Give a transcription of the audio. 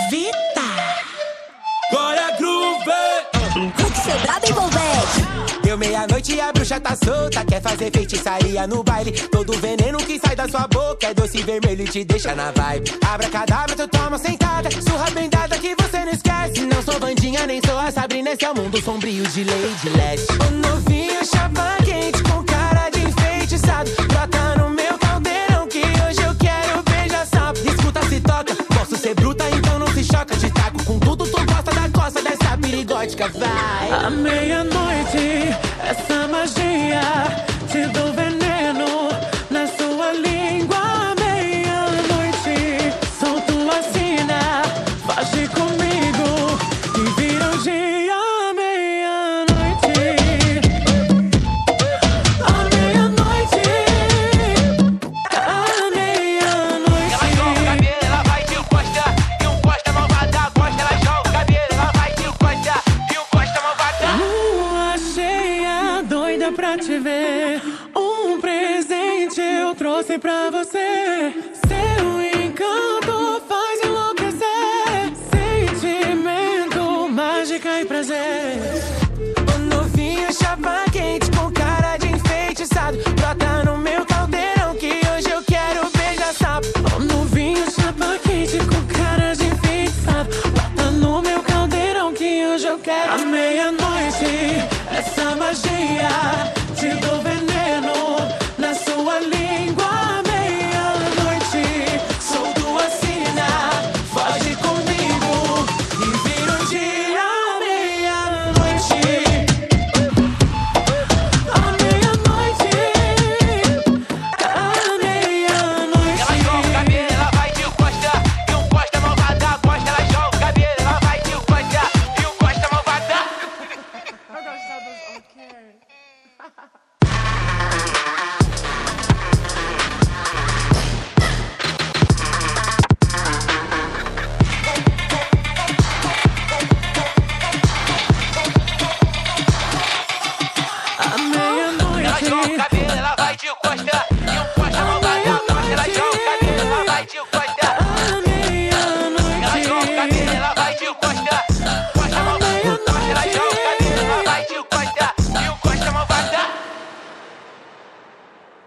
Vita. Bora groove! Tem que ser brabo envolvente. Deu meia-noite e a bruxa tá solta. Quer fazer feitiçaria no baile. Todo veneno que sai da sua boca é doce vermelho e te deixa na vibe. Abracadabra, tu toma sentada. Surra bem dada que você não esquece. Não sou Vandinha, nem sou a Sabrina. Esse é o mundo sombrio de Lady Leste. O novinho chapa quente com cara de enfeitiçado. Brota no meu caldeirão que hoje eu quero beijar sapo. Escuta, se toca, posso ser bruta, então não se choca. Te taco com tudo, tu gosta da costa dessa perigótica, vai. À meia-noite, essa magia, te dou veneno na sua língua. À meia-noite, sou tua sina, foge comigo e vira o dia. À meia-noite, à meia-noite, à meia-noite. Ela joga o cabelo, ela vai de costa. E um costa malvada, costa. Ela joga o cabelo, ela vai de costa. E um costa malvada. Lua cheia, doida pra te ver. Um presente eu trouxe pra você. Seu encanto faz enlouquecer. Sentimento, mágica e prazer. O novinho chapa quente com cara de enfeitiçado. Brota no meu caldeirão que hoje eu quero beijar sapo. O novinho chapa quente com cara de enfeitiçado. Bota no meu caldeirão que hoje eu quero. À meia-noite, essa magia, te dou veneno na sua língua. À meia-noite, sou tua sina, foge comigo e vira o dia. À meia-noite, à meia-noite, à meia-noite. Ela joga o cabelo, ela vai de costa. E um costa malvada, costa. Ela joga o cabelo, ela vai de costa. E um costa malvada. À meia-noite. Ela joga o cabelo.